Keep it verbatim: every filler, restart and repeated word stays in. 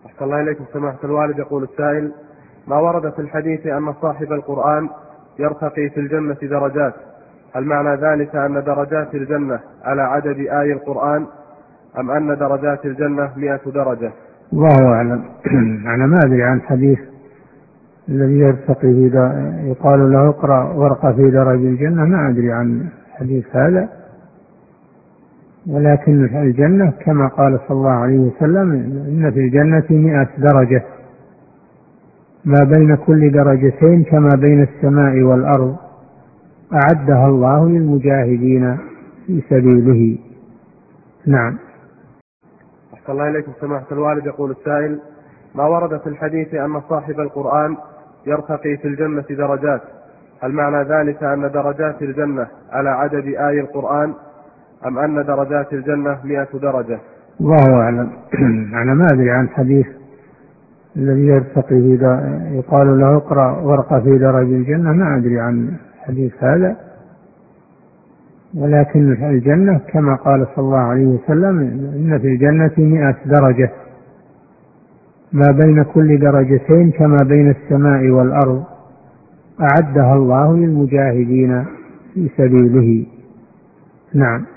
أحسن الله إليكم سماحة الوالد. يقول السائل: ما ورد في الحديث أن صاحب القرآن يرتقي في الجنة درجات، هل معنى ذلك أن درجات الجنة على عدد آي القرآن، أم أن درجات الجنة مئة درجة؟ الله أعلم. أنا ما أدري عن حديث الذي يرتقي في يقال له اقرأ وارقى في درج الجنة، ما أدري عن حديث هذا، ولكن الجنة كما قال صلى الله عليه وسلم: إن في الجنة مئة درجة، ما بين كل درجتين كما بين السماء والأرض، أعدها الله للمجاهدين في سبيله. نعم. أحسن الله إليكم سماحة الوالد. يقول السائل: ما ورد في الحديث أن صاحب القرآن يرتقي في الجنة درجات، هل معنى ذلك أن درجات الجنة على عدد آي القرآن، أم أن درجات الجنة مئة درجة؟ الله أعلم. أنا ما أدري عن حديث الذي يرتقي في يقال له اقرأ وارقى في درج الجنة، ما أدري عن حديث هذا، ولكن الجنة كما قال صلى الله عليه وسلم: إن في الجنة مئة درجة، ما بين كل درجتين كما بين السماء والأرض، أعدها الله للمجاهدين في سبيله. نعم.